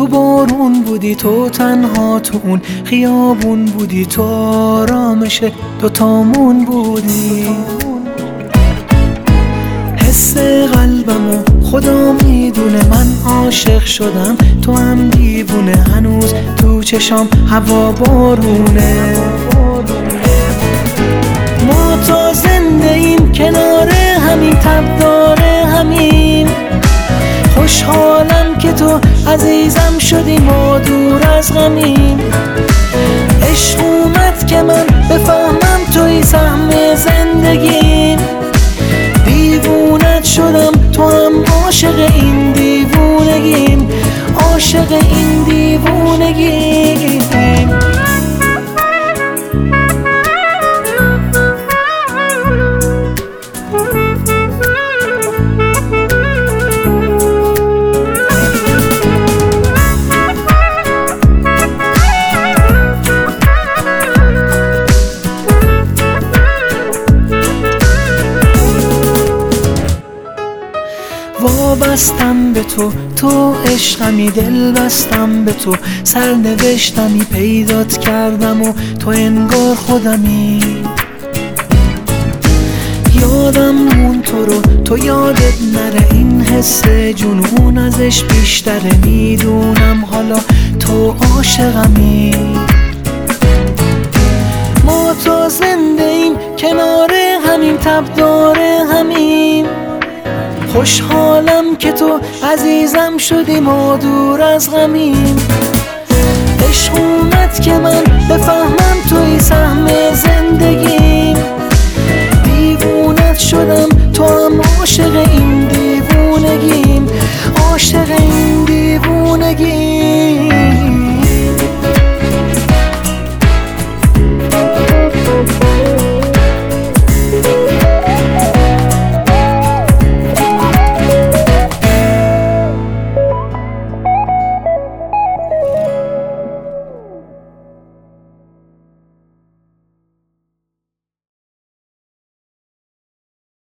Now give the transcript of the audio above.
تو بارون بودی، تو تنها تو اون خیابون بودی، تو آرامش دوتامون بودی. حس قلبمو خدا میدونه، من عاشق شدم تو هم دیوونه، هنوز تو چشام هوا بارونه. ما تا زنده ایم کنار همین، تب داره همین. خوشحالم که تو عزیزم شدی، ما دور از غمیم. عشق اومد که من بفهمم توی سهم زندگیم. دیوونت شدم، تو هم عاشق این دیوونگیم، عاشق این دیوونگیم. وابستم به تو، تو عشقمی، دل بستم به تو، سرنوشتمی، پیدات کردم و تو انگار خودمی. یادم مون تو رو، تو یادت نره، این حس جنون ازش بیشتره. میدونم حالا تو عاشقمی. ما تا زنده ایم کنار همین، تب داره همین. خوشحالم که تو عزیزم شدی، ما دور از غمیم. عشق اومد که من بفهمم توی سهم زندگیم. دیوونت شدم، تو هم عاشق این دیوونگیم، عاشق این دیوونگیم.